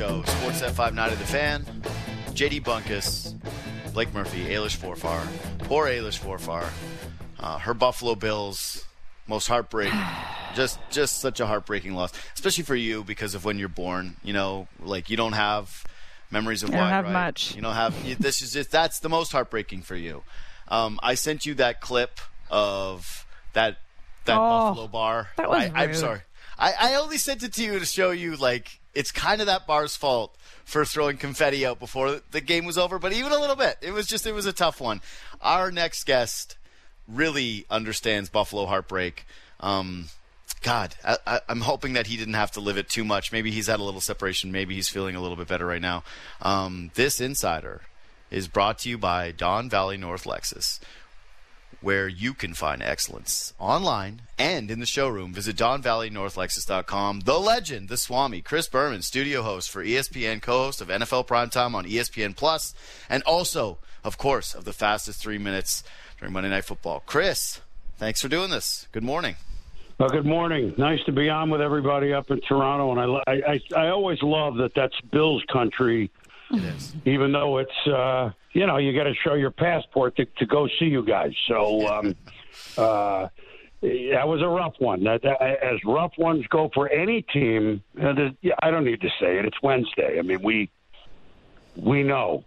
show. Sportsnet 590 The Fan, JD Bunkus, Blake Murphy, Ailish Forfar. Poor Ailish Forfar. Her Buffalo Bills, most heartbreaking. Just such a heartbreaking loss, especially for you because of when you're born. You know, like you don't have memories of I don't have right? much. You don't have. That's the most heartbreaking for you. I sent you that clip of that Buffalo bar. That was I'm rude. sorry. I only sent it to you to show you, like, it's kind of that bar's fault for throwing confetti out before the game was over, but even a little bit. It was a tough one. Our next guest really understands Buffalo heartbreak. God, I'm hoping that he didn't have to live it too much. Maybe he's had a little separation. Maybe he's feeling a little bit better right now. This Insider is brought to you by Don Valley North Lexus, where you can find excellence online and in the showroom. Visit DonValleyNorthLexus.com. The legend, the Swami, Chris Berman, studio host for ESPN, co-host of NFL Primetime on ESPN Plus, and also, of course, of the fastest 3 minutes during Monday Night Football. Chris, thanks for doing this. Good morning. Well, good morning. Nice to be on with everybody up in Toronto, and I always love that that's Bills country. It is. Even though it's, you got to show your passport to go see you guys. So that was a rough one. As rough ones go for any team, I don't need to say it. It's Wednesday. I mean, we know.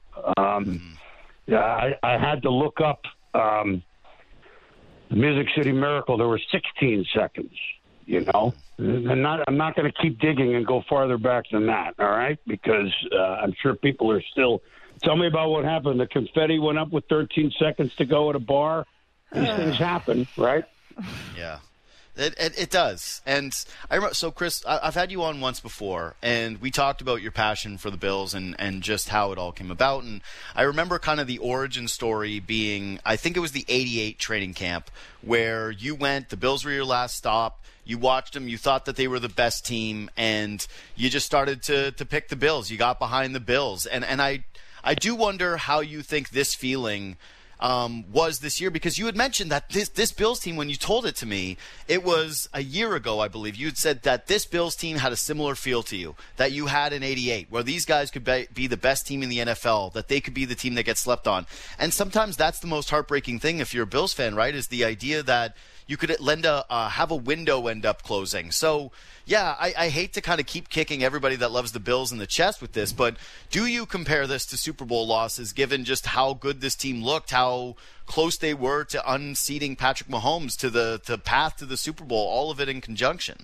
I had to look up the Music City Miracle. There were 16 seconds, I'm not going to keep digging and go farther back than that, all right? Because I'm sure people are still – tell me about what happened. The confetti went up with 13 seconds to go at a bar. These things happen, right? Yeah. It does. And I remember, so Chris, I've had you on once before, and we talked about your passion for the Bills and just how it all came about. And I remember kind of the origin story being, I think it was the 88 training camp, where you went, the Bills were your last stop, you watched them, you thought that they were the best team, and you just started to pick the Bills. You got behind the Bills. And I do wonder how you think this feeling was this year, because you had mentioned that this Bills team, when you told it to me, it was a year ago, I believe, you had said that this Bills team had a similar feel to you that you had in 88, where these guys could be the best team in the NFL, that they could be the team that gets slept on. And sometimes that's the most heartbreaking thing if you're a Bills fan, right, is the idea that you could have a window end up closing. So, yeah, I hate to kind of keep kicking everybody that loves the Bills in the chest with this, but do you compare this to Super Bowl losses, given just how good this team looked, how close they were to unseating Patrick Mahomes, to the path to the Super Bowl, all of it in conjunction?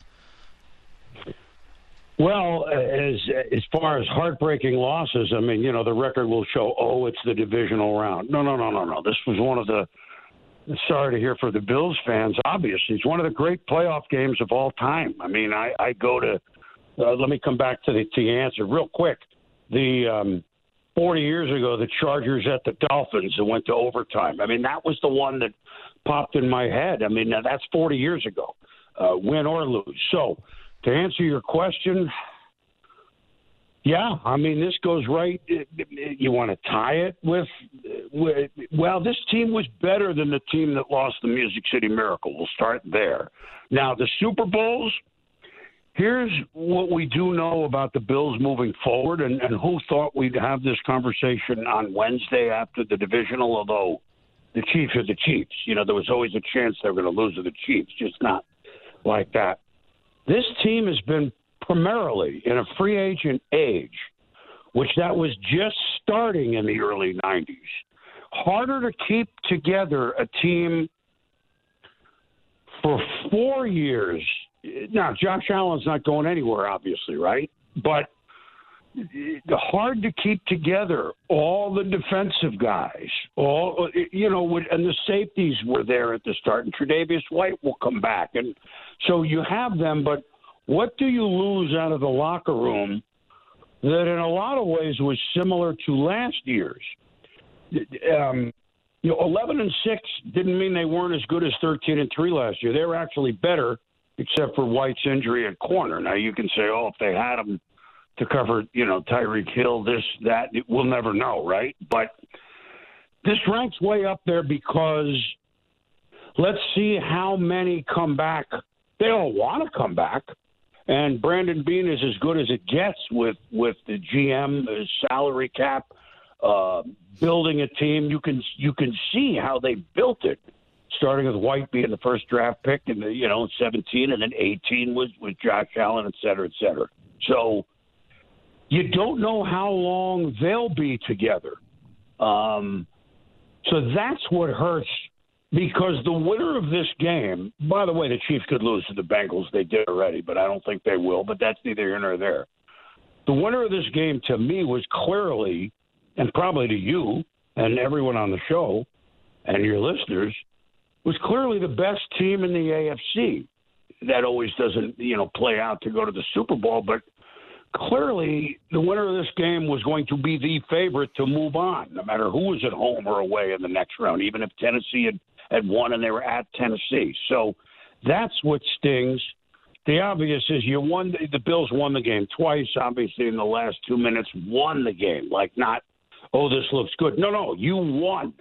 Well, as far as heartbreaking losses, I mean, the record will show, it's the divisional round. No. This was one of the – sorry to hear for the Bills fans. Obviously, it's one of the great playoff games of all time. I mean, I go to let me come back to the answer real quick. The 40 years ago, the Chargers at the Dolphins that went to overtime. I mean, that was the one that popped in my head. I mean, now that's 40 years ago, win or lose. So to answer your question, yeah, I mean, this goes right. You want to tie it with, this team was better than the team that lost the Music City Miracle. We'll start there. Now, the Super Bowls, here's what we do know about the Bills moving forward, and who thought we'd have this conversation on Wednesday after the divisional, although the Chiefs are the Chiefs. There was always a chance they were going to lose to the Chiefs, just not like that. This team has been primarily in a free agent age, which that was just starting in the early 90s. Harder to keep together a team for 4 years. Now, Josh Allen's not going anywhere, obviously, right? But hard to keep together all the defensive guys, and the safeties were there at the start, and Tre'Davious White will come back. And so you have them, but what do you lose out of the locker room that in a lot of ways was similar to last year's? 11-6 didn't mean they weren't as good as 13-3 last year. They were actually better, except for White's injury at corner. Now you can say, if they had him to cover, Tyreek Hill, this, that, we'll never know, right? But this ranks way up there because let's see how many come back. They all want to come back. And Brandon Beane is as good as it gets with the GM salary cap, building a team. You can see how they built it, starting with White being the first draft pick in 17, and then 18 was with Josh Allen, et cetera, et cetera. So you don't know how long they'll be together. So that's what hurts, because the winner of this game, by the way, the Chiefs could lose to the Bengals. They did already, but I don't think they will. But that's neither here nor there. The winner of this game to me was clearly, and probably to you and everyone on the show and your listeners, was clearly the best team in the AFC. That always doesn't, play out to go to the Super Bowl, but clearly the winner of this game was going to be the favorite to move on, no matter who was at home or away in the next round, even if Tennessee had won and they were at Tennessee. So that's what stings. The obvious is the Bills won the game twice, obviously, in the last 2 minutes, won the game. Like, not, oh, this looks good. No, you won.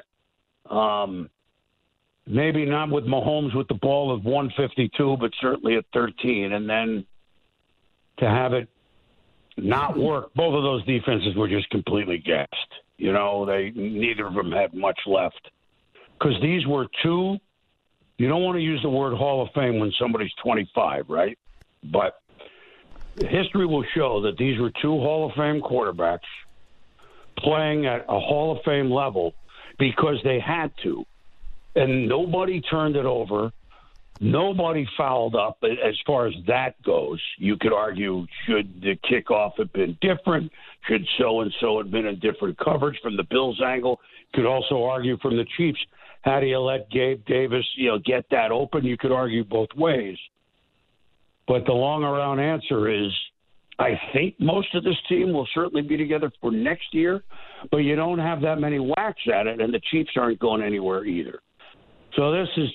Maybe not with Mahomes with the ball of 152, but certainly at 13. And then to have it not work, both of those defenses were just completely gassed. Neither of them had much left. Because these were two, you don't want to use the word Hall of Fame when somebody's 25, right? But history will show that these were two Hall of Fame quarterbacks playing at a Hall of Fame level because they had to. And nobody turned it over. Nobody fouled up as far as that goes. You could argue, should the kickoff have been different? Should so-and-so have been in different coverage from the Bills' angle? Could also argue from the Chiefs, how do you let Gabe Davis, get that open? You could argue both ways. But the long-around answer is, I think most of this team will certainly be together for next year, but you don't have that many whacks at it, and the Chiefs aren't going anywhere either. So this is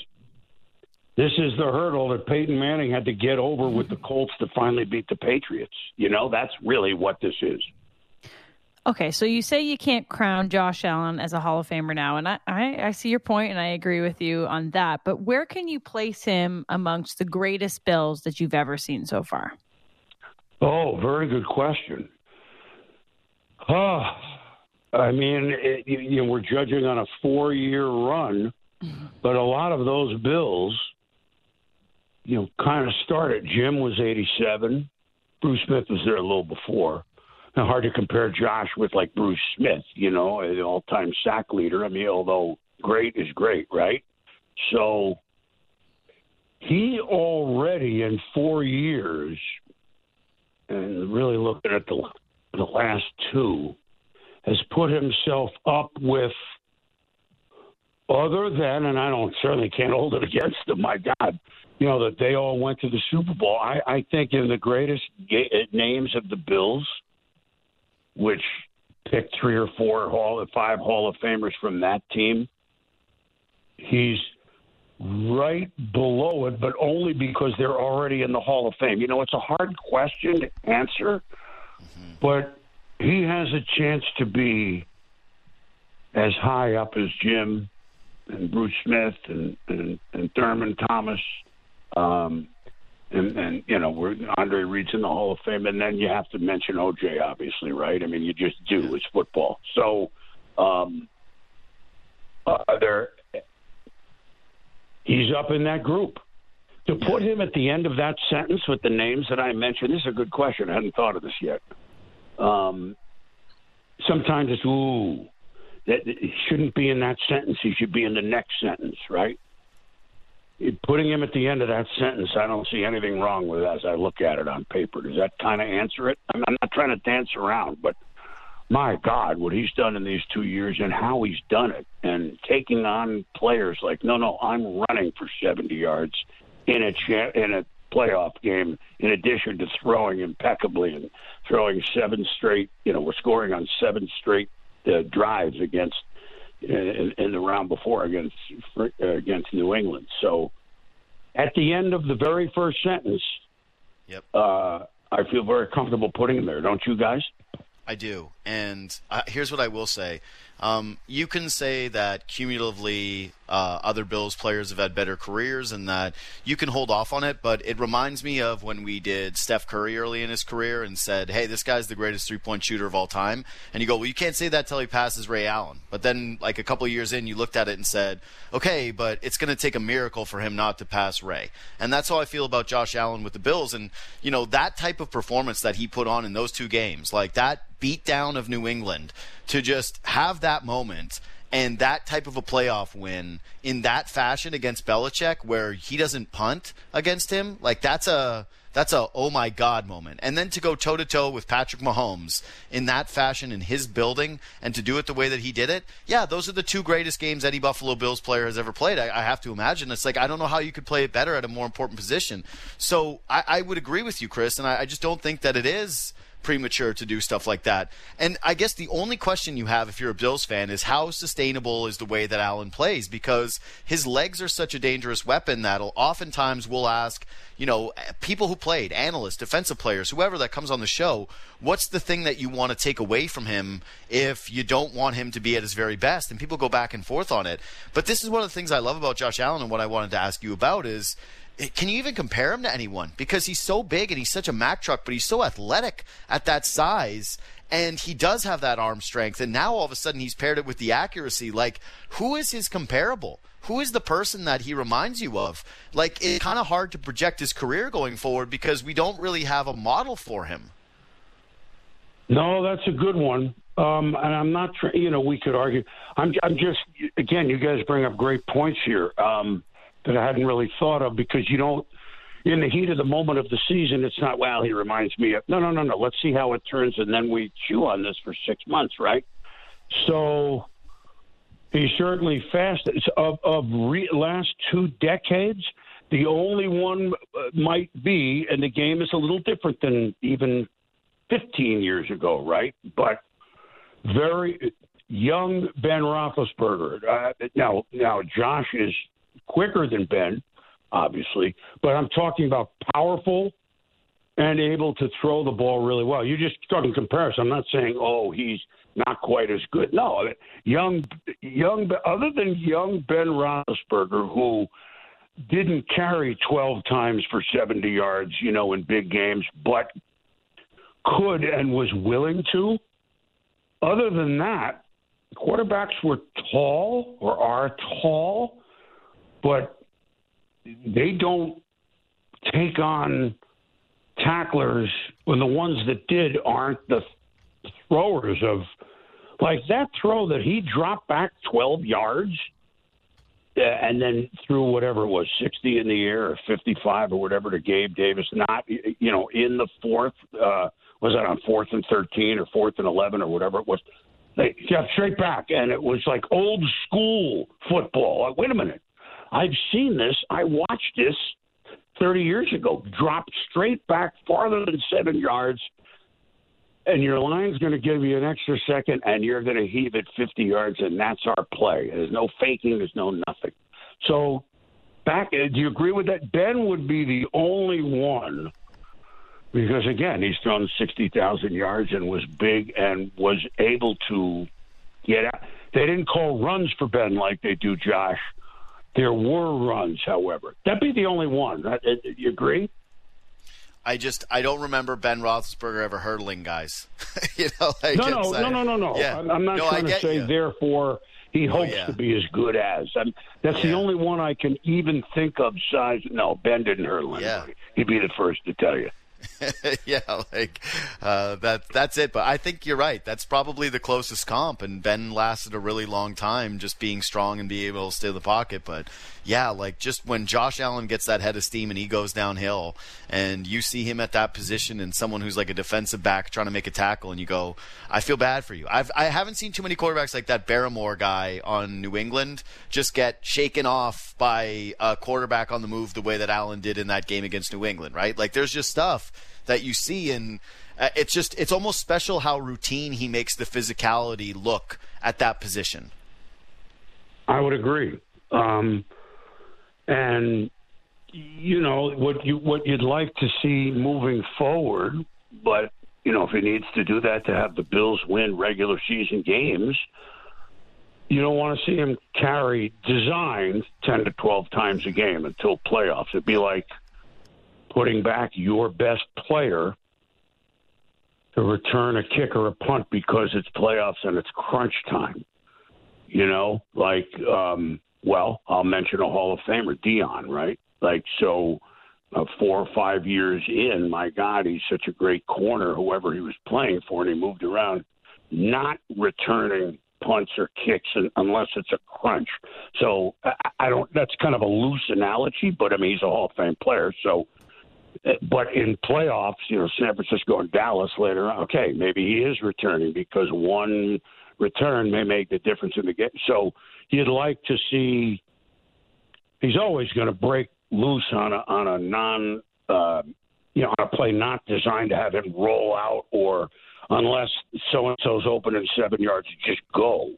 the hurdle that Peyton Manning had to get over with the Colts to finally beat the Patriots. That's really what this is. Okay, so you say you can't crown Josh Allen as a Hall of Famer now, and I see your point, and I agree with you on that. But where can you place him amongst the greatest Bills that you've ever seen so far? Oh, very good question. We're judging on a 4-year run, but a lot of those Bills, kind of started. Jim was 87. Bruce Smith was there a little before. Now, hard to compare Josh with, like, Bruce Smith, an all-time sack leader. Although great is great, right? So he already in 4 years, and really looking at the last two, has put himself up with, other than, and I certainly can't hold it against them, my God, that they all went to the Super Bowl. I think in the greatest names of the Bills, which picked 3 or 4 5 Hall of Famers from that team, he's right below it, but only because they're already in the Hall of Fame. It's a hard question to answer, but he has a chance to be as high up as Jim and Bruce Smith and Thurman Thomas, and Andre Reed's in the Hall of Fame, and then you have to mention O.J., obviously, right? You just do. It's football. So he's up in that group. To put him at the end of that sentence with the names that I mentioned, this is a good question. I hadn't thought of this yet. Sometimes it's, that he shouldn't be in that sentence. He should be in the next sentence, right? Putting him at the end of that sentence, I don't see anything wrong with it as I look at it on paper. Does that kind of answer it? I'm not trying to dance around, but my God, what he's done in these 2 years and how he's done it, and taking on players like, no, I'm running for 70 yards in a playoff game, in addition to throwing impeccably and throwing 7 straight, we're scoring on 7 straight drives against in the round before against New England. So at the end of the very first sentence, yep. I feel very comfortable putting him there. Don't you guys? I do. And here's what I will say. You can say that cumulatively other Bills players have had better careers and that you can hold off on it, but it reminds me of when we did Steph Curry early in his career and said, hey, this guy's the greatest three-point shooter of all time. And you go, well, you can't say that till he passes Ray Allen. But then like a couple of years in, you looked at it and said, okay, but it's going to take a miracle for him not to pass Ray. And that's how I feel about Josh Allen with the Bills. And, you know, that type of performance that he put on in those two games, like that beat down of New England, to just have that moment and that type of a playoff win in that fashion against Belichick where he doesn't punt against him, like that's a oh my God moment. And then to go toe-to-toe with Patrick Mahomes in that fashion in his building and to do it the way that he did it, yeah, those are the two greatest games any Buffalo Bills player has ever played. I have to imagine. It's like, I don't know how you could play it better at a more important position. So I would agree with you, Chris, and I just don't think that it is premature to do stuff like that. And I guess the only question you have if you're a Bills fan is how sustainable is the way that Allen plays, because his legs are such a dangerous weapon that oftentimes we'll ask, you know, people who played, analysts, defensive players, whoever that comes on the show, what's the thing that you want to take away from him if you don't want him to be at his very best? And people go back and forth on it. But this is one of the things I love about Josh Allen, and what I wanted to ask you about is, can you even compare him to anyone? Because he's so big and he's such a Mack truck, but he's so athletic at that size, and he does have that arm strength, and now all of a sudden he's paired it with the accuracy. Like, who is his comparable? Who is the person that he reminds you of? Like, it's kind of hard to project his career going forward because we don't really have a model for him. No, that's a good one. And I'm not, we could argue. I'm just, again, you guys bring up great points here. That I hadn't really thought of, because you don't, in the heat of the moment of the season, it's not, well, he reminds me of, no. Let's see how it turns, and then we chew on this for 6 months, right? So he's certainly fast. Last 2 decades, the only one might be, and the game is a little different than even 15 years ago, right? But very young Ben Roethlisberger. Now Josh is quicker than Ben, obviously, but I'm talking about powerful and able to throw the ball really well. You just talking comparison. I'm not saying, oh, he's not quite as good. No, young, other than young Ben Roethlisberger, who didn't carry 12 times for 70 yards, in big games, but could and was willing to. Other than that, quarterbacks were tall or are tall, but they don't take on tacklers, when the ones that did aren't the throwers of, like that throw that he dropped back 12 yards and then threw whatever it was, 60 in the air or 55 or whatever to Gabe Davis, not, in the fourth, was that on 4th and 13 or 4th and 11 or whatever it was? They got straight back, and it was like old school football. Like, wait a minute. I've seen this. I watched this 30 years ago. Dropped straight back farther than 7 yards, and your line's going to give you an extra second, and you're going to heave it 50 yards, and that's our play. There's no faking. There's no nothing. So, do you agree with that? Ben would be the only one, because, again, he's thrown 60,000 yards and was big and was able to get out. They didn't call runs for Ben like they do Josh. There were runs, however. That'd be the only one. You agree? I don't remember Ben Roethlisberger ever hurdling guys. No. Yeah. I'm not trying to say, therefore, he hopes to be as good as. That's the only one I can even think of size. No, Ben didn't hurdle anybody. Yeah. He'd be the first to tell you. That's it. But I think you're right. That's probably the closest comp. And Ben lasted a really long time just being strong and being able to stay in the pocket. But yeah, like just when Josh Allen gets that head of steam and he goes downhill and you see him at that position and someone who's like a defensive back trying to make a tackle and you go, I feel bad for you. I haven't seen too many quarterbacks like that Barrymore guy on New England just get shaken off by a quarterback on the move the way that Allen did in that game against New England, right? Like there's just stuff that you see, and it's almost special how routine he makes the physicality look at that position. I would agree. And what you'd like to see moving forward, but if he needs to do that to have the Bills win regular season games, you don't want to see him carry designed 10 to 12 times a game until playoffs. It'd be like putting back your best player to return a kick or a punt because it's playoffs and it's crunch time. I'll mention a Hall of Famer, Deion, right? 4 or 5 years in, my God, he's such a great corner, whoever he was playing for, and he moved around, not returning punts or kicks unless it's a crunch. So that's kind of a loose analogy, but I mean, he's a Hall of Fame player. So, but in playoffs, San Francisco and Dallas later on, okay, maybe he is returning because one return may make the difference in the game. So you'd like to see, he's always going to break loose on a non, on a play not designed to have him roll out, or unless so-and-so's open in 7 yards, just go.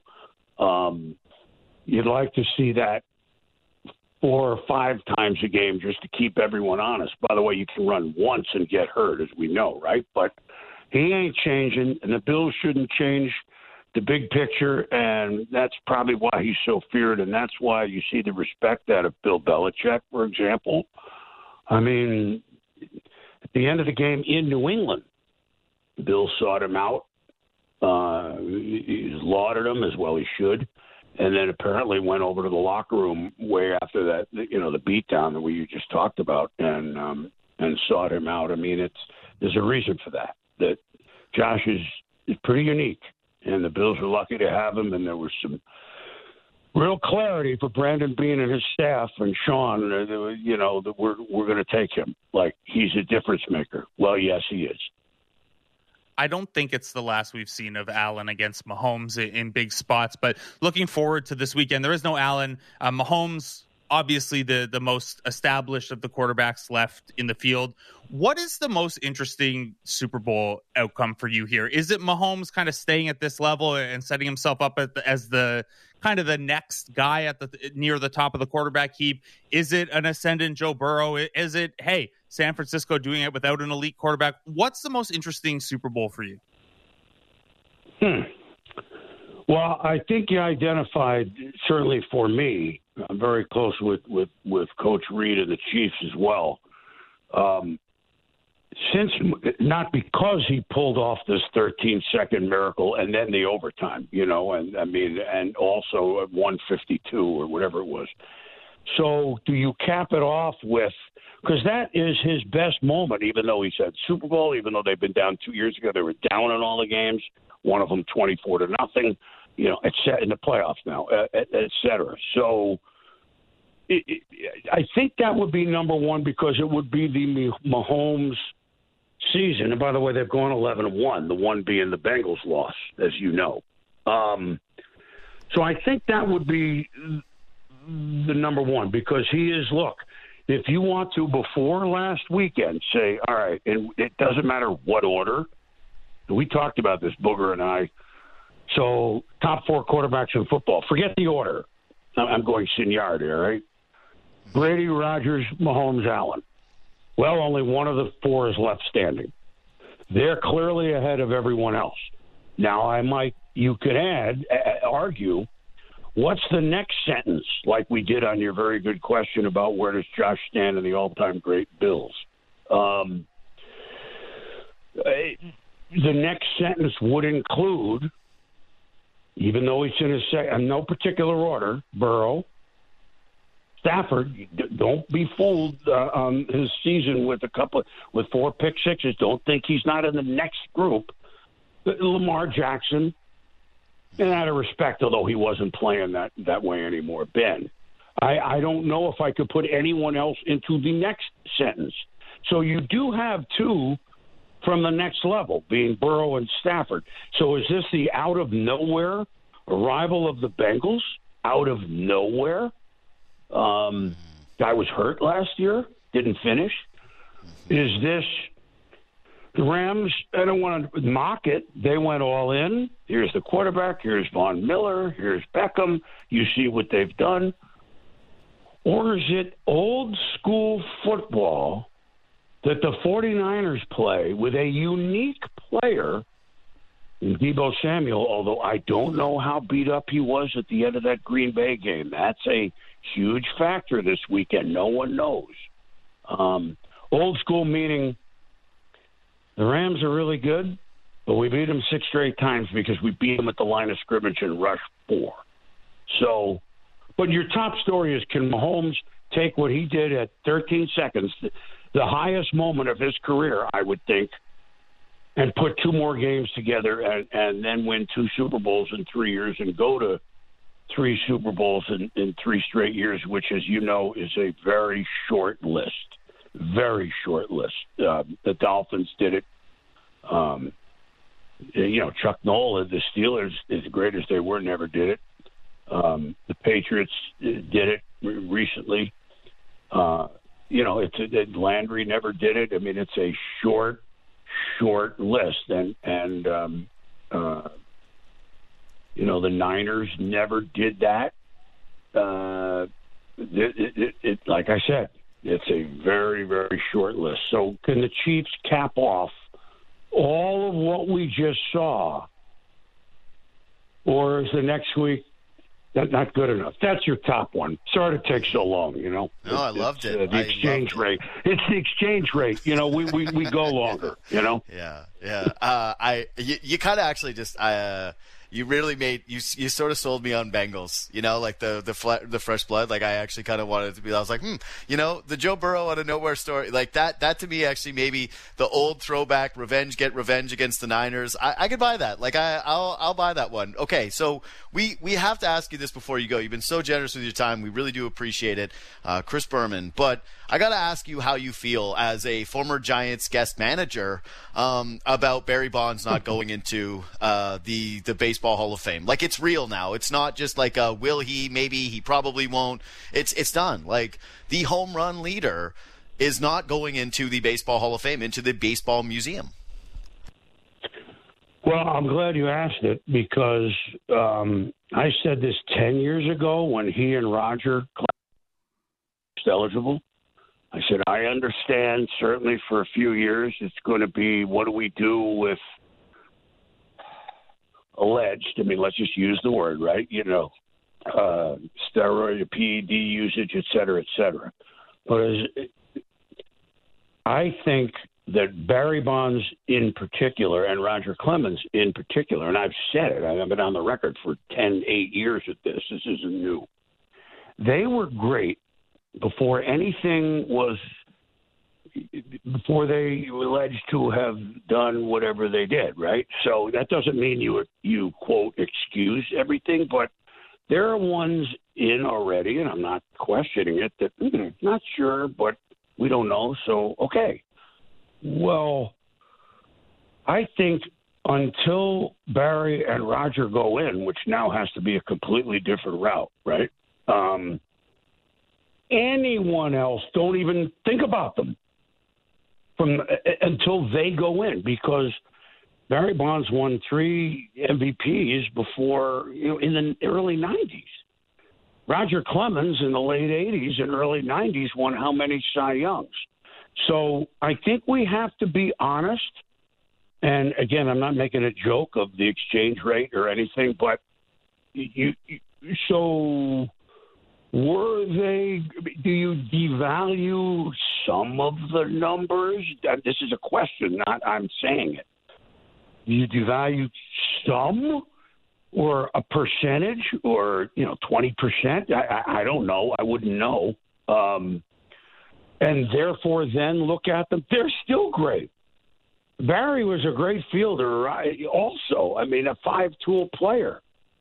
You'd like to see that 4 or 5 times a game just to keep everyone honest. By the way, you can run once and get hurt, as we know, right? But he ain't changing, and the Bills shouldn't change the big picture, and that's probably why he's so feared, and that's why you see the respect out of Bill Belichick, for example. I mean, at the end of the game in New England, Bill sought him out. He lauded him, as well he should, and then apparently went over to the locker room way after that, the beatdown that you just talked about, and sought him out. I mean, there's a reason for that Josh is pretty unique. And the Bills were lucky to have him, and there was some real clarity for Brandon Beane and his staff and Sean, that we're going to take him. Like, he's a difference maker. Well, yes, he is. I don't think it's the last we've seen of Allen against Mahomes in big spots, but looking forward to this weekend. There is no Allen. Mahomes, obviously the most established of the quarterbacks left in the field. What is the most interesting Super Bowl outcome for you here? Is it Mahomes kind of staying at this level and setting himself up as the kind of the next guy at near the top of the quarterback heap? Is it an ascendant Joe Burrow? Is it, hey, San Francisco doing it without an elite quarterback? What's the most interesting Super Bowl for you? Well, I think you identified, certainly for me, I'm very close with Coach Reid and the Chiefs as well. Since not because he pulled off this 13-second miracle and then the overtime, and also at 152 or whatever it was. So do you cap it off with, because that is his best moment, even though he said Super Bowl, even though they've been down 2 years ago, they were down in all the games, one of them 24-0, it's set in the playoffs now, et cetera. So I think that would be number one, because it would be the Mahomes season. And by the way, they've gone 11-1, the one being the Bengals loss, as you know. So I think that would be the number one, because he is, look, if you want to, before last weekend, say, all right, and it doesn't matter what order. We talked about this, Booger and I. So top 4 quarterbacks in football. Forget the order. I'm going seniority, all right? Brady, Rodgers, Mahomes, Allen. Well, only one of the 4 is left standing. They're clearly ahead of everyone else. Now, you could argue, what's the next sentence, like we did on your very good question about where does Josh stand in the all-time great Bills? The next sentence would include, even though he's in no particular order, Burrow, Stafford. Don't be fooled on his season with 4 pick sixes. Don't think he's not in the next group. Lamar Jackson, and out of respect, although he wasn't playing that way anymore. Ben, I don't know if I could put anyone else into the next sentence. So you do have 2 from the next level, being Burrow and Stafford. So is this the out of nowhere arrival of the Bengals? Out of nowhere? Guy was hurt last year, didn't finish. Is this the Rams? I don't want to mock it. They went all in. Here's the quarterback. Here's Von Miller. Here's Beckham. You see what they've done. Or is it old school football that the 49ers play with a unique player in Deebo Samuel, although I don't know how beat up he was at the end of that Green Bay game. That's a huge factor this weekend. No one knows. Old school meaning the Rams are really good, but we beat them 6 straight times because we beat them at the line of scrimmage and rush 4. So, but your top story is, can Mahomes take what he did at 13 seconds, the highest moment of his career, I would think, and put 2 more games together and then win 2 Super Bowls in 3 years and go to 3 Super Bowls in 3 straight years, which, as you know, is a very short list. Very short list. The Dolphins did it. Chuck Noll, the Steelers, as great as they were, never did it. The Patriots did it recently. Landry never did it. I mean, it's a short list, and the Niners never did that. Like I said, it's a very, very short list. So can the Chiefs cap off all of what we just saw, or is the next week not good enough? That's your top one. Sorry to take so long, No, I loved it. The exchange rate. It's the exchange rate. We go longer, Yeah. You kind of actually just you really made you sort of sold me on Bengals, like the fresh blood. Like, I actually kind of wanted it to be. I was like, the Joe Burrow out of nowhere story, like that to me, actually, maybe the old throwback get revenge against the Niners. I could buy that. Like, I'll buy that one. Okay, so we have to ask you this before you go. You've been so generous with your time. We really do appreciate it, Chris Berman. But I got to ask you how you feel as a former Giants guest manager about Barry Bonds not going into the Baseball Hall of Fame. Like, it's real now. It's not just like will he, maybe, he probably won't. It's done. Like, the home run leader is not going into the Baseball Hall of Fame, into the Baseball Museum. Well, I'm glad you asked it, because I said this 10 years ago when he and Roger was eligible. I said, I understand, certainly for a few years, it's going to be, what do we do with alleged, let's just use the word, right? Steroid, PED usage, et cetera, But I think that Barry Bonds in particular, and Roger Clemens in particular, and I've said it, I've been on the record for 8 years at this. This isn't new. They were great before they were alleged to have done whatever they did, right? So that doesn't mean you quote, excuse everything, but there are ones in already, and I'm not questioning it, that not sure, but we don't know, so okay. Well, I think until Barry and Roger go in, which now has to be a completely different route, right? Anyone else, don't even think about them until they go in, because Barry Bonds won 3 MVPs before, in the early 90s. Roger Clemens in the late 80s and early 90s won how many Cy Youngs? So I think we have to be honest. And again, I'm not making a joke of the exchange rate or anything, but so were they? Do you devalue some of the numbers? This is a question, not I'm saying it. Do you devalue some, or a percentage, or 20%? I don't know. I wouldn't know. And therefore, then look at them. They're still great. Barry was a great fielder, also. A 5-tool player.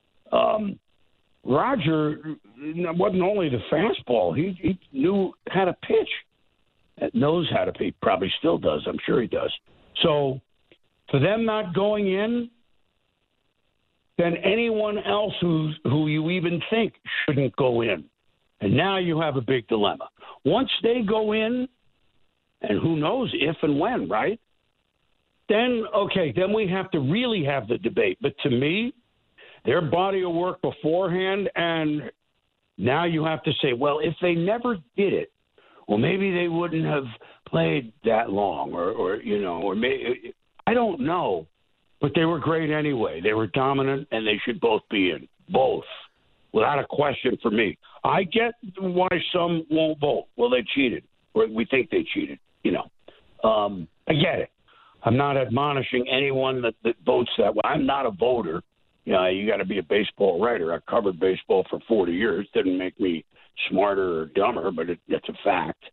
Roger wasn't only the fastball. He knew how to pitch. Knows how to pitch. Probably still does. I'm sure he does. So for them not going in, then anyone else who you even think shouldn't go in. And now you have a big dilemma. Once they go in, and who knows if and when, right? Then we have to really have the debate. But to me, their body of work beforehand, and now you have to say, well, if they never did it, well, maybe they wouldn't have played that long, or maybe. I don't know, but they were great anyway. They were dominant, and they should both be in. Both. Without a question for me. I get why some won't vote. Well, they cheated. Or we think they cheated, you know. I get it. I'm not admonishing anyone that votes that way. I'm not a voter. You know, you got to be a baseball writer. I covered baseball for 40 years. Didn't make me smarter or dumber, but it's a fact.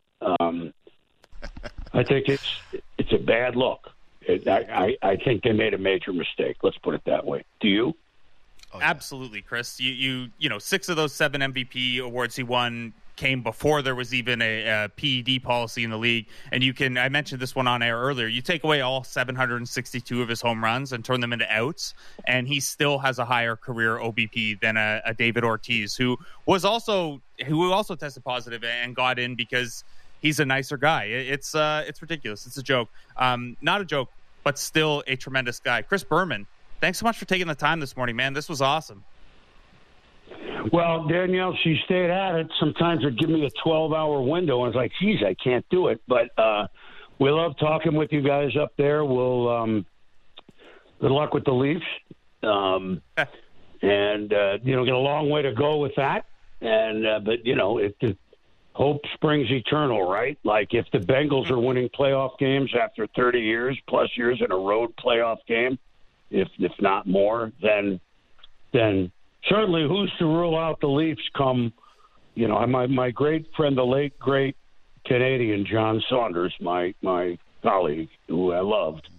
I think it's a bad look. I think they made a major mistake. Let's put it that way. Do you? Oh, yeah. Absolutely, Chris. You know, 6 of those 7 MVP awards he won came before there was even a PED policy in the league. And I mentioned this one on air earlier, you take away all 762 of his home runs and turn them into outs, and he still has a higher career OBP than a David Ortiz, who also tested positive and got in because he's a nicer guy. It's ridiculous. It's a joke. Not a joke, but still a tremendous guy. Chris Berman, thanks so much for taking the time this morning, man. This was awesome. Well, Danielle, she stayed at it. Sometimes it'd give me a 12-hour window, and I was like, geez, I can't do it. But we love talking with you guys up there. We'll good luck with the Leafs. And, you know, get a long way to go with that. And but, you know, hope springs eternal, right? Like if the Bengals are winning playoff games after 30 years, plus years in a road playoff game, if not more, then certainly who's to rule out the Leafs come, you know, my great friend, the late, great Canadian John Saunders, my colleague who I loved,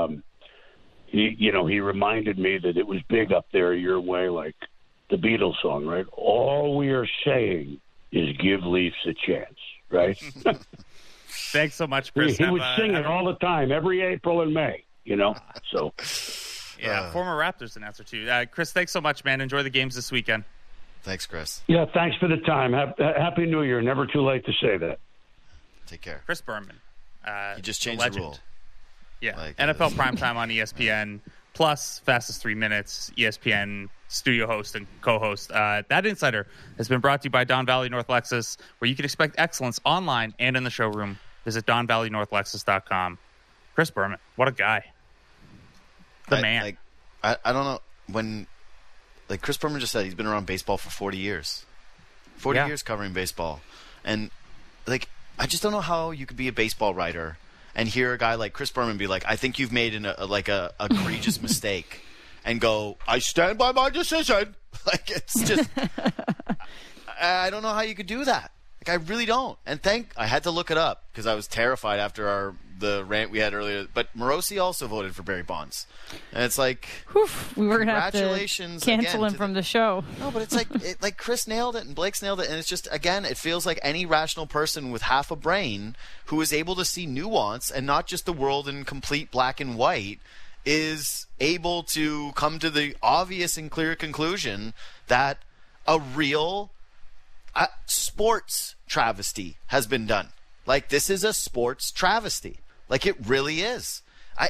he reminded me that it was big up there your way, like the Beatles song, right? All we are saying is give Leafs a chance, right? Thanks so much, Chris. He would sing it all the time, every April and May, you know, so... Yeah, former Raptors announcer, too. Chris, thanks so much, man. Enjoy the games this weekend. Thanks, Chris. Yeah, thanks for the time. Happy New Year. Never too late to say that. Take care. Chris Berman. He just changed the rule. Yeah, like, NFL Primetime on ESPN, plus Fastest 3 Minutes, ESPN studio host and co-host. That Insider has been brought to you by Don Valley North Lexus, where you can expect excellence online and in the showroom. Visit DonValleyNorthLexus.com. Chris Berman, what a guy. The man. I don't know when, like Chris Berman just said, he's been around baseball for 40 years. 40 years covering baseball. And, like, I just don't know how you could be a baseball writer and hear a guy like Chris Berman be like, I think you've made a egregious mistake, and go, I stand by my decision. Like, it's just, I don't know how you could do that. Like, I really don't. And I had to look it up because I was terrified after the rant we had earlier. But Morosi also voted for Barry Bonds, and it's like, we were gonna have to cancel him from the show. No, but it's like Chris nailed it and Blake's nailed it, and it's just, again, it feels like any rational person with half a brain who is able to see nuance and not just the world in complete black and white is able to come to the obvious and clear conclusion that a real sports travesty has been done. Like, this is a sports travesty. Like, it really is.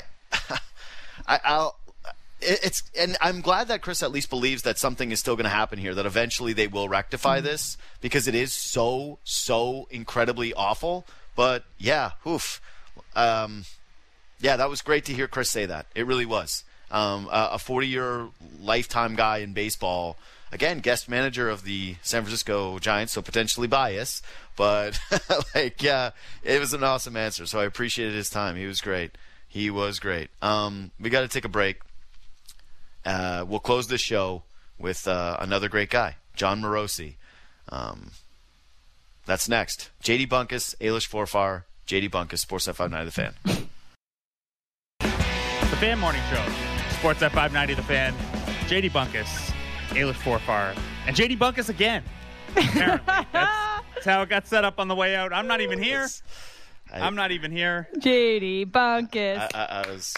And I'm glad that Chris at least believes that something is still going to happen here, that eventually they will rectify this, because it is so incredibly awful. But yeah, that was great to hear Chris say that. It really was. A 40-year lifetime guy in baseball, again, guest manager of the San Francisco Giants, so potentially biased, but it was an awesome answer. So I appreciated his time. He was great. We got to take a break. We'll close this show with another great guy, Jon Morosi. That's next. JD Bunkis, Ailish Forfar, JD Bunkis, Sportsnet 590 The Fan. The Fan Morning Show, Sportsnet 590 The Fan, JD Bunkis, Ailish Forfar, and JD Bunkis again. Apparently. That's how it got set up on the way out. I'm not even here. JD Bunkis. I was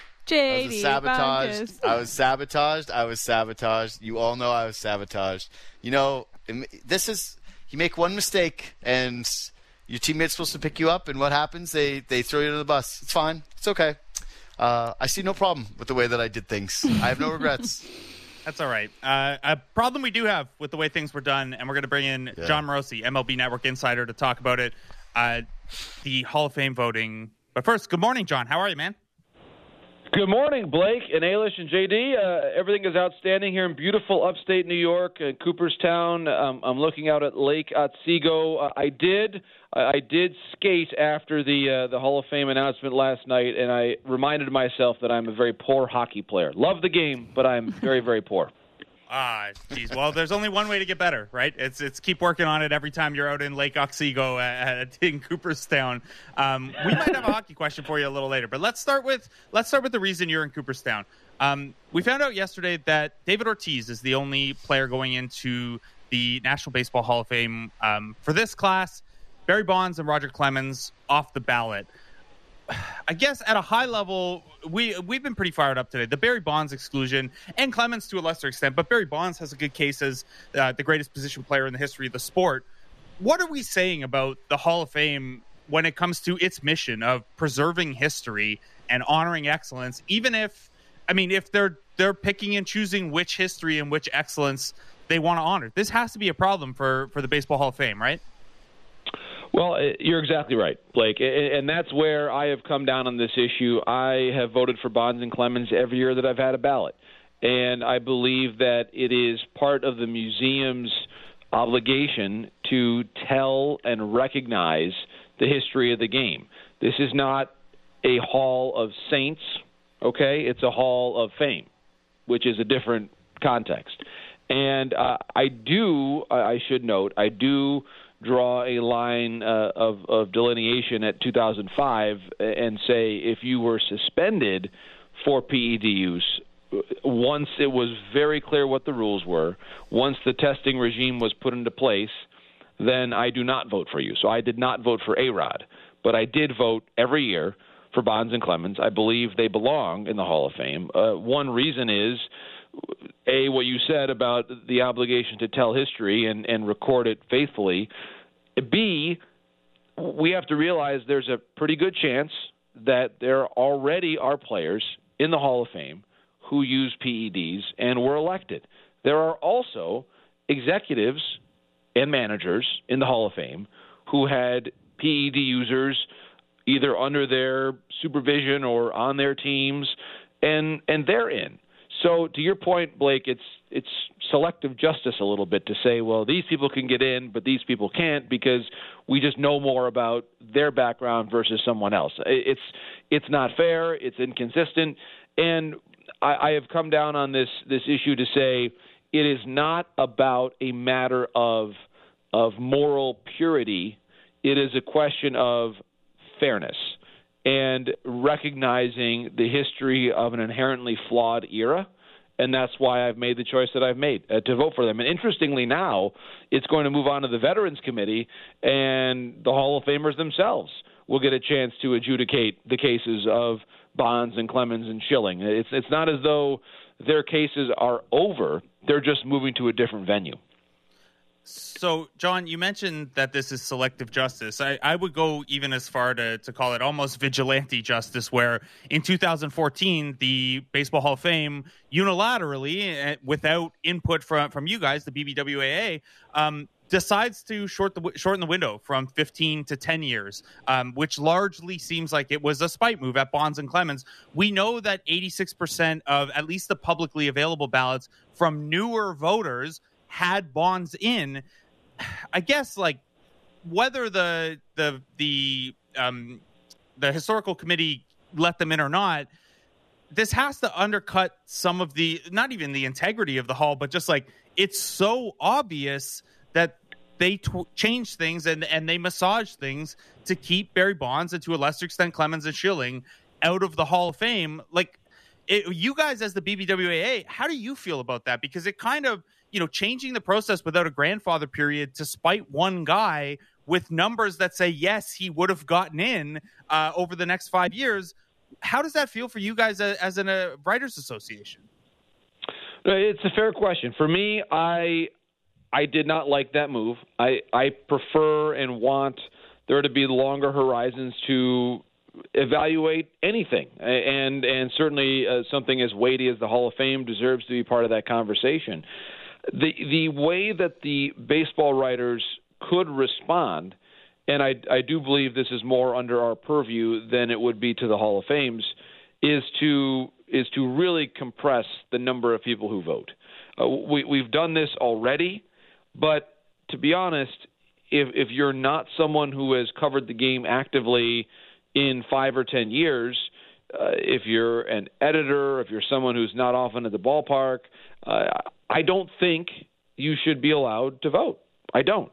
sabotaged. You all know I was sabotaged. You know, you make one mistake and your teammate's supposed to pick you up, and what happens? They throw you to the bus. It's fine. It's okay. I see no problem with the way that I did things. I have no regrets. That's all right. A problem we do have with the way things were done, and we're going to bring in Jon Morosi, MLB Network insider, to talk about it, the Hall of Fame voting. But first, good morning, John. How are you, man? Good morning, Blake and Ailish and JD. Everything is outstanding here in beautiful upstate New York, Cooperstown. I'm looking out at Lake Otsego. I did skate after the Hall of Fame announcement last night, and I reminded myself that I'm a very poor hockey player. Love the game, but I'm very, very poor. Geez. Well, there's only one way to get better, right? It's keep working on it every time you're out in Lake Otsego in Cooperstown. We might have a hockey question for you a little later, but let's start with the reason you're in Cooperstown. We found out yesterday that David Ortiz is the only player going into the National Baseball Hall of Fame for this class. Barry Bonds and Roger Clemens off the ballot. I guess at a high level, we've been pretty fired up today. The Barry Bonds exclusion, and Clemens to a lesser extent, but Barry Bonds has a good case as the greatest position player in the history of the sport. What are we saying about the Hall of Fame when it comes to its mission of preserving history and honoring excellence, even if they're picking and choosing which history and which excellence they want to honor? This has to be a problem for the Baseball Hall of Fame, right? Well, you're exactly right, Blake, and that's where I have come down on this issue. I have voted for Bonds and Clemens every year that I've had a ballot, and I believe that it is part of the museum's obligation to tell and recognize the history of the game. This is not a Hall of Saints, okay? It's a Hall of Fame, which is a different context. And I should note, I do draw a line of delineation at 2005 and say if you were suspended for PED use, once it was very clear what the rules were, once the testing regime was put into place, then I do not vote for you. So I did not vote for A-Rod, but I did vote every year for Bonds and Clemens. I believe they belong in the Hall of Fame. One reason is, A, what you said about the obligation to tell history and record it faithfully. B, we have to realize there's a pretty good chance that there already are players in the Hall of Fame who use PEDs and were elected. There are also executives and managers in the Hall of Fame who had PED users either under their supervision or on their teams, and they're in. So to your point, Blake, it's selective justice a little bit to say, well, these people can get in, but these people can't because we just know more about their background versus someone else. It's not fair. It's inconsistent. And I have come down on this issue to say it is not about a matter of moral purity. It is a question of fairness and recognizing the history of an inherently flawed era. And that's why I've made the choice that I've made to vote for them. And interestingly now, it's going to move on to the Veterans Committee, and the Hall of Famers themselves will get a chance to adjudicate the cases of Bonds and Clemens and Schilling. It's not as though their cases are over. They're just moving to a different venue. So, John, you mentioned that this is selective justice. I would go even as far to call it almost vigilante justice, where in 2014, the Baseball Hall of Fame unilaterally, without input from you guys, the BBWAA, decides to shorten the window from 15 to 10 years, which largely seems like it was a spite move at Bonds and Clemens. We know that 86% of at least the publicly available ballots from newer voters had Bonds in. I guess, like, whether the historical committee let them in or not, this has to undercut some of the, not even the integrity of the hall, but just like it's so obvious that they change things and they massage things to keep Barry Bonds and to a lesser extent Clemens and Schilling out of the Hall of Fame. Like, you guys as the BBWAA, how do you feel about that? Because it kind of, changing the process without a grandfather period to spite one guy with numbers that say, yes, he would have gotten in over the next 5 years. How does that feel for you guys as a Writers Association? It's a fair question. For me, I did not like that move. I prefer and want there to be longer horizons to evaluate anything. And certainly something as weighty as the Hall of Fame deserves to be part of that conversation. The way that the baseball writers could respond, and I do believe this is more under our purview than it would be to the Hall of Fames, is to really compress the number of people who vote. We've done this already, but to be honest, if you're not someone who has covered the game actively in 5 or 10 years, if you're an editor, if you're someone who's not often at the ballpark, I don't think you should be allowed to vote. I don't.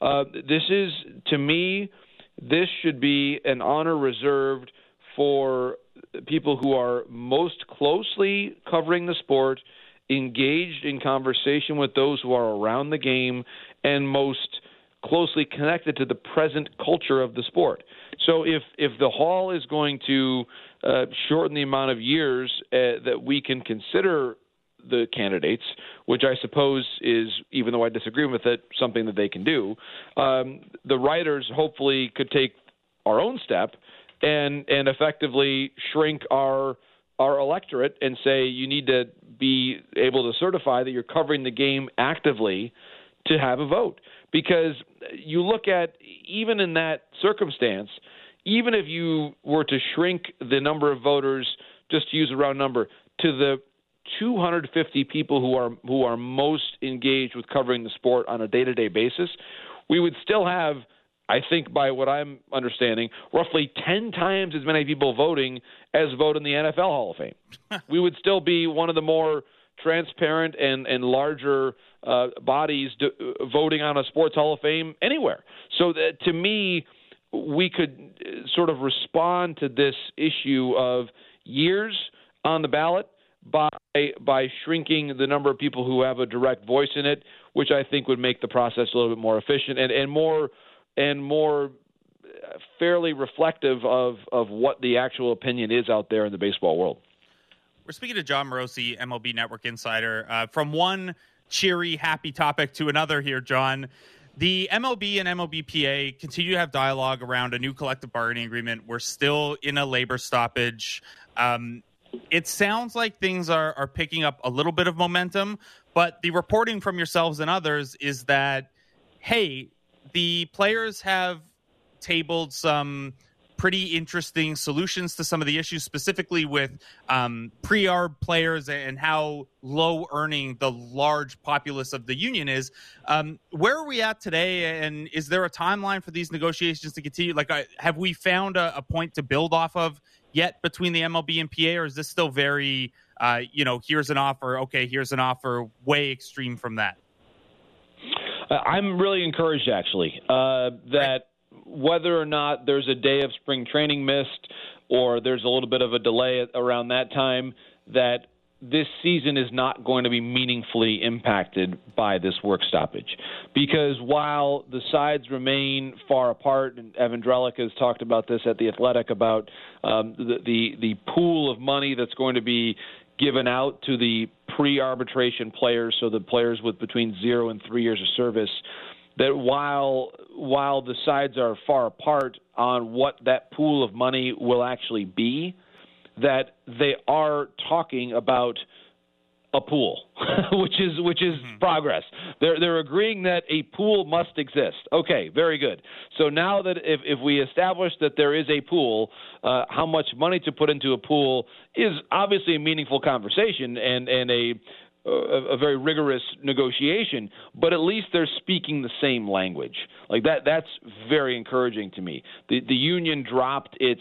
To me, this should be an honor reserved for people who are most closely covering the sport, engaged in conversation with those who are around the game, and most closely connected to the present culture of the sport. So if the Hall is going to shorten the amount of years that we can consider the candidates, which I suppose is, even though I disagree with it, something that they can do, the writers hopefully could take our own step and effectively shrink our electorate and say you need to be able to certify that you're covering the game actively to have a vote. Because you look at, even in that circumstance, even if you were to shrink the number of voters, just to use a round number, to the 250 people who are most engaged with covering the sport on a day-to-day basis, we would still have, I think by what I'm understanding, roughly 10 times as many people voting as vote in the NFL Hall of Fame. We would still be one of the more transparent and larger bodies voting on a sports Hall of Fame anywhere. So that, to me, we could sort of respond to this issue of years on the ballot by shrinking the number of people who have a direct voice in it, which I think would make the process a little bit more efficient and more fairly reflective of what the actual opinion is out there in the baseball world. We're speaking to Jon Morosi, MLB Network insider. From one cheery, happy topic to another here, John. The MLB and MLBPA continue to have dialogue around a new collective bargaining agreement. We're still in a labor stoppage. It sounds like things are picking up a little bit of momentum, but the reporting from yourselves and others is that, hey, the players have tabled some pretty interesting solutions to some of the issues, specifically with pre-arb players and how low earning the large populace of the union is. Where are we at today? And is there a timeline for these negotiations to continue? Like, have we found a point to build off of yet between the MLB and PA, or is this still very, here's an offer, okay, here's an offer, way extreme from that? I'm really encouraged, actually, that whether or not there's a day of spring training missed or there's a little bit of a delay around that time, that this season is not going to be meaningfully impacted by this work stoppage. Because while the sides remain far apart, and Evan Drellick has talked about this at The Athletic, about the pool of money that's going to be given out to the pre-arbitration players, so the players with between 0 and 3 years of service, that while the sides are far apart on what that pool of money will actually be, that they are talking about a pool, which is progress. They're agreeing that a pool must exist. Okay, very good. So now that if we establish that there is a pool, how much money to put into a pool is obviously a meaningful conversation and a very rigorous negotiation, but at least they're speaking the same language. Like that's very encouraging to me. The union dropped its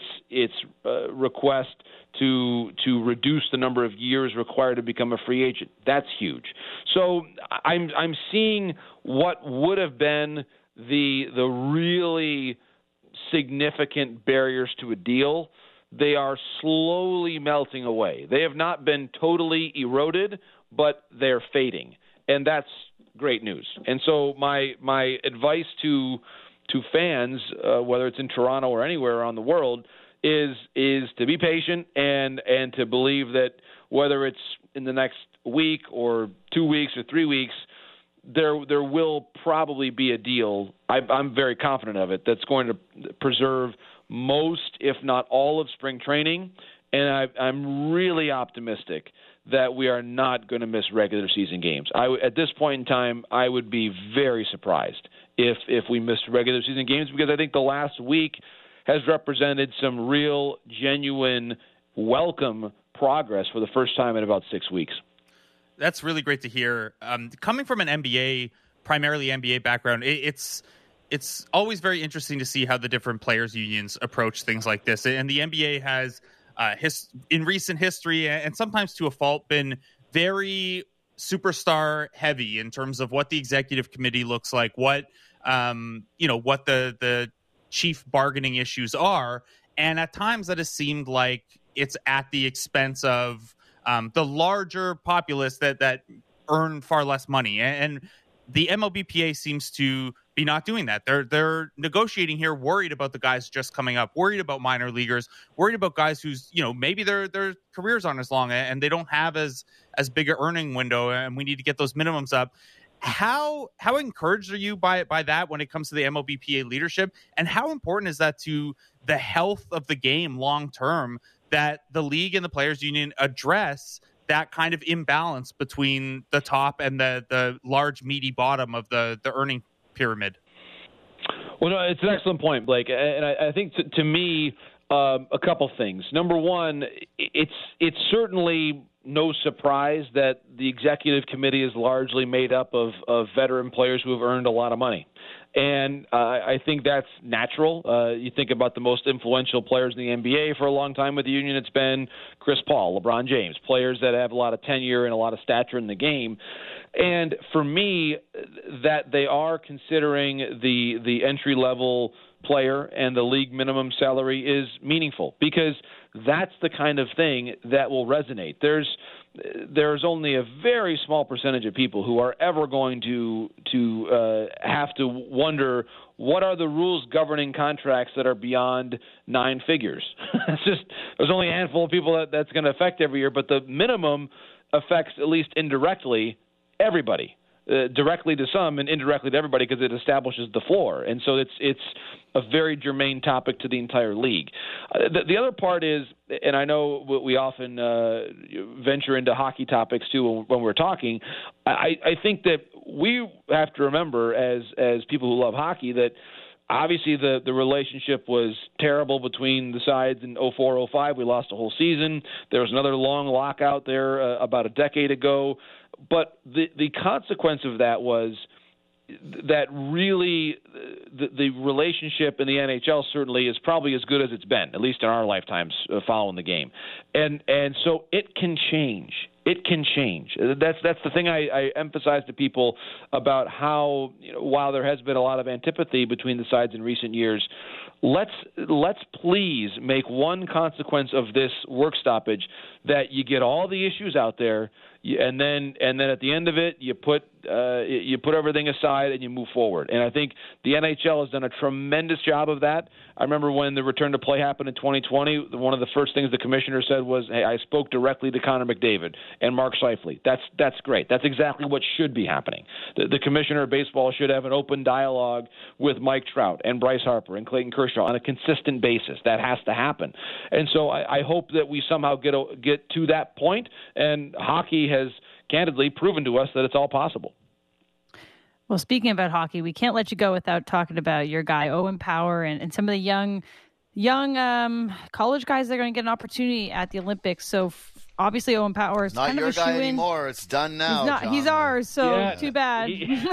request to reduce the number of years required to become a free agent. That's huge. So I'm seeing what would have been the really significant barriers to a deal. They are slowly melting away. They have not been totally eroded, but they're fading, and that's great news. And so my advice to fans, whether it's in Toronto or anywhere around the world, is to be patient and to believe that whether it's in the next week or 2 weeks or 3 weeks, there will probably be a deal. I'm very confident of it. That's going to preserve most, if not all, of spring training, and I'm really optimistic that we are not going to miss regular season games. At this point in time, I would be very surprised if we missed regular season games, because I think the last week has represented some real, genuine welcome progress for the first time in about 6 weeks. That's really great to hear. Coming from an primarily NBA background, it's always very interesting to see how the different players' unions approach things like this. And the NBA has, in recent history, and sometimes to a fault, been very superstar heavy in terms of what the executive committee looks like, what the chief bargaining issues are. And at times that has seemed like it's at the expense of the larger populace that earn far less money. And the MLBPA seems to be not doing that. They're negotiating here, worried about the guys just coming up, worried about minor leaguers, worried about guys whose, maybe their careers aren't as long and they don't have as big a earning window, and we need to get those minimums up. How encouraged are you by that when it comes to the MLBPA leadership, and how important is that to the health of the game long term, that the league and the players union address that kind of imbalance between the top and the large meaty bottom of the earning pyramid? Well, no, it's an excellent point, Blake. And I think to me, a couple things. Number one, it's certainly no surprise that the executive committee is largely made up of veteran players who have earned a lot of money. And I think that's natural. You think about the most influential players in the NBA for a long time with the union. It's been Chris Paul, LeBron James, players that have a lot of tenure and a lot of stature in the game. And for me, that they are considering the entry-level player and the league minimum salary is meaningful, because that's the kind of thing that will resonate. There's only a very small percentage of people who are ever going to have to wonder, what are the rules governing contracts that are beyond 9 figures? There's only a handful of people that's going to affect every year, but the minimum affects, at least indirectly, everybody. Directly to some and indirectly to everybody, because it establishes the floor. And so it's a very germane topic to the entire league. The other part is, and I know we often venture into hockey topics too when we're talking, I think that we have to remember as people who love hockey that obviously the relationship was terrible between the sides in 04-05. We lost a whole season. There was another long lockout there about a decade ago. But the consequence of that was that really the relationship in the NHL certainly is probably as good as it's been, at least in our lifetimes following the game. And so it can change. It can change. That's the thing I emphasize to people about how, while there has been a lot of antipathy between the sides in recent years, let's please make one consequence of this work stoppage that you get all the issues out there, and then at the end of it, you put everything aside and you move forward. And I think the NHL has done a tremendous job of that. I remember when the return to play happened in 2020, one of the first things the commissioner said was, "Hey, I spoke directly to Connor McDavid and Mark Scheifele." That's great. That's exactly what should be happening. The commissioner of baseball should have an open dialogue with Mike Trout and Bryce Harper and Clayton Kershaw on a consistent basis. That has to happen. And so I hope that we somehow get to that point, and hockey has candidly proven to us that it's all possible. Well, speaking about hockey, we can't let you go without talking about your guy, Owen Power, and some of the young college guys that are going to get an opportunity at the Olympics. So obviously Owen Power is not kind your of a guy shoe-in. Anymore. It's done now. He's ours, so yeah. Too bad.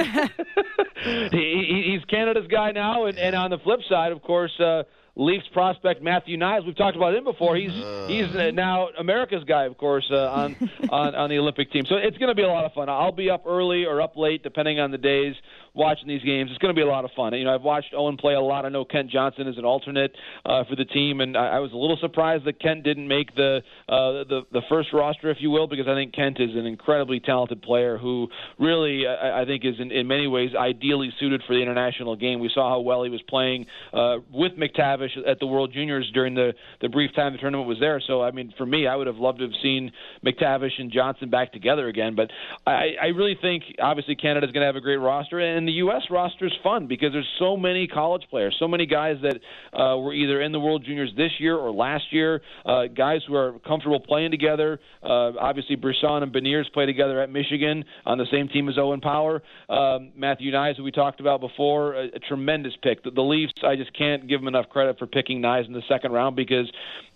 He's Canada's guy now, and on the flip side, of course, Leafs prospect Matthew Knies. We've talked about him before. He's now America's guy, of course, on the Olympic team. So it's going to be a lot of fun. I'll be up early or up late, depending on the days, watching these games. It's going to be a lot of fun. I've watched Owen play a lot. I know Kent Johnson is an alternate for the team, and I was a little surprised that Kent didn't make the first roster, if you will, because I think Kent is an incredibly talented player who really, I think, is in many ways ideally suited for the international game. We saw how well he was playing with McTavish at the World Juniors during the brief time the tournament was there. So, I mean, for me, I would have loved to have seen McTavish and Johnson back together again. But I really think, obviously, Canada's going to have a great roster. And the U.S. roster is fun because there's so many college players, so many guys that were either in the World Juniors this year or last year, guys who are comfortable playing together. Obviously, Brisson and Beniers play together at Michigan on the same team as Owen Power. Matthew Knies, who we talked about before, a tremendous pick. The Leafs, I just can't give them enough credit for picking Knies in the second round because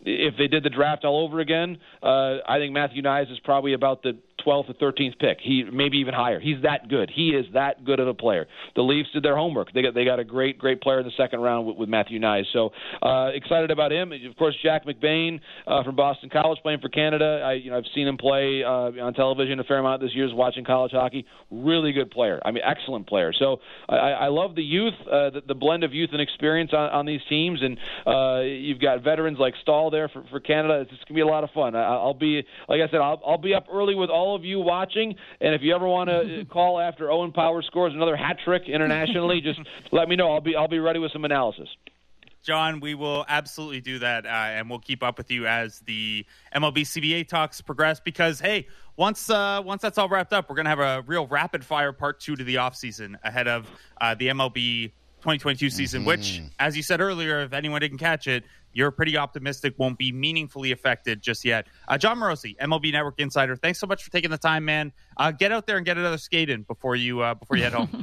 if they did the draft all over again, I think Matthew Knies is probably about the 12th or 13th pick. He maybe even higher. He's that good. He is that good of a player. The Leafs did their homework. They got a great player in the second round with Matthew Knies. So excited about him. Of course, Jack McBain from Boston College playing for Canada. I've seen him play on television a fair amount this year. Watching college hockey. Really good player. I mean, excellent player. So I love the youth, the blend of youth and experience on these teams, and you've got veterans like Stahl there for Canada. It's going to be a lot of fun. I'll be, like I said, I'll be up early with all of you watching, and if you ever want to call after Owen Power scores another hat trick internationally, just let me know. I'll be ready with some analysis. John, we will absolutely do that, and we'll keep up with you as the MLB CBA talks progress, because, hey, once that's all wrapped up, we're going to have a real rapid-fire part 2 to the offseason ahead of the MLB 2022 season, which, as you said earlier, if anyone didn't catch it, you're pretty optimistic won't be meaningfully affected just yet. John Morosi, MLB Network Insider, thanks so much for taking the time, man. Get out there and get another skate in before you head home.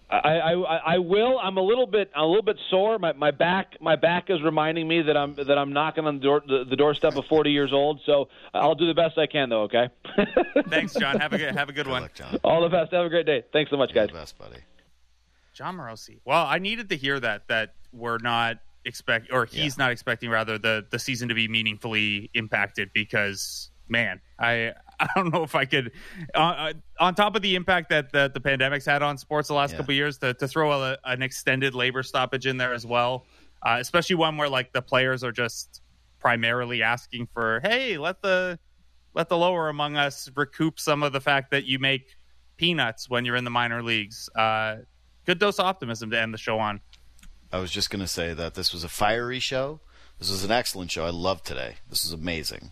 I will. I'm a little bit sore. My back is reminding me that I'm knocking on the doorstep of 40 years old. So I'll do the best I can, though. Okay. Thanks, John. Have a good one. Luck, John. All the best. Have a great day. Thanks so much, guys. All the best, buddy. John Morosi. Well, I needed to hear that we're not he's not expecting rather the season to be meaningfully impacted, because, man, I don't know if I could, on top of the impact that the pandemic's had on sports the last couple of years, to throw an extended labor stoppage in there as well, especially one where like the players are just primarily asking for, hey, let the lower among us recoup some of the fact that you make peanuts when you're in the minor leagues. Good dose of optimism to end the show on. I was just going to say that this was a fiery show. This was an excellent show. I loved today. This was amazing.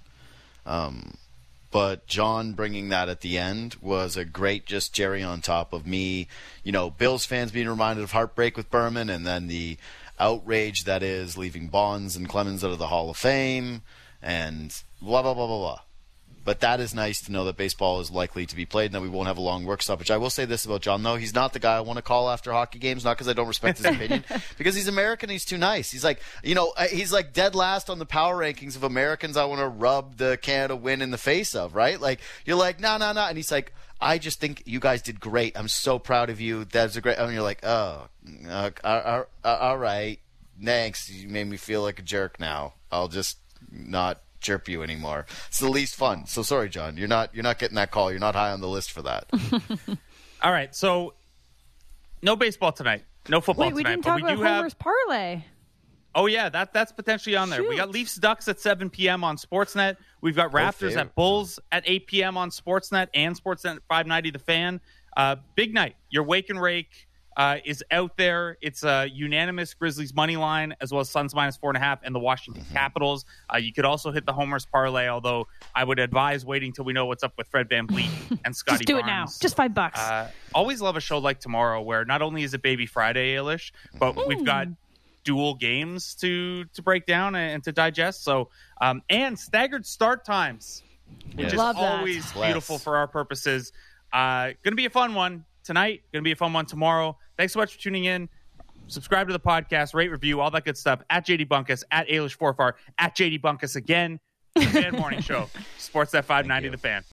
But John bringing that at the end was a great just cherry on top of me. You know, Bills fans being reminded of heartbreak with Berman, and then the outrage that is leaving Bonds and Clemens out of the Hall of Fame, and blah, blah, blah, blah, blah. But that is nice to know that baseball is likely to be played and that we won't have a long work stoppage. I will say this about John, though. He's not the guy I want to call after hockey games, not because I don't respect his opinion, because he's American and he's too nice. He's like, he's like dead last on the power rankings of Americans I want to rub the Canada win in the face of, right? Like, you're like, no. And he's like, I just think you guys did great. I'm so proud of you. That's a great – and you're like, oh, all right. Thanks. You made me feel like a jerk now. I'll just not – chirp you anymore. It's the least fun. So sorry, John. You're not getting that call. You're not high on the list for that. All right. So no baseball tonight. No football tonight. We didn't talk about Homer's parlay. Oh yeah, that's potentially on there. Shoot. We got Leafs Ducks at 7 p.m. on Sportsnet. We've got Raptors at Bulls at 8 p.m. on Sportsnet and Sportsnet 590 The Fan. Big night. Your wake and rake is out there. It's a unanimous Grizzlies money line, as well as Suns -4.5 and the Washington Capitals. You could also hit the Homers parlay, although I would advise waiting till we know what's up with Fred VanVleet and Scotty Just do Barnes. it now. Just $5. Always love a show like tomorrow, where not only is it Baby Friday, Eilish, but we've got dual games to break down and to digest. So and staggered start times, which is always beautiful for our purposes. Going to be a fun one tonight. Going to be a fun one tomorrow. Thanks so much for tuning in. Subscribe to the podcast, rate, review, all that good stuff. At JD Bunkus, at Eilish Forfar, at JD Bunkus again. The Fan Morning Show. Sportsnet 590 The Fan.